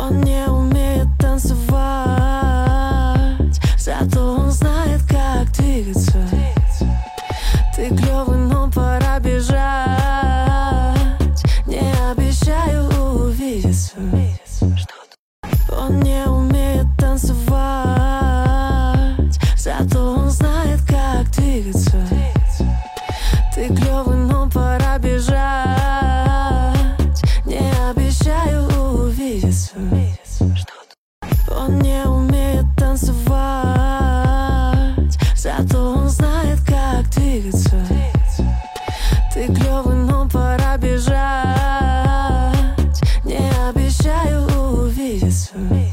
Он не умеет танцевать, зато он знает, как двигаться. Ты клёвый, но пора бежать. Не обещаю увидеться. Он не умеет танцевать, зато он знает, как двигаться. Ты клёвый, но пора бежать. Не обещаю увидеться. Он не умеет танцевать, зато он знает, как двигаться. Ты клёвый, но пора бежать. Не обещаю увидеться.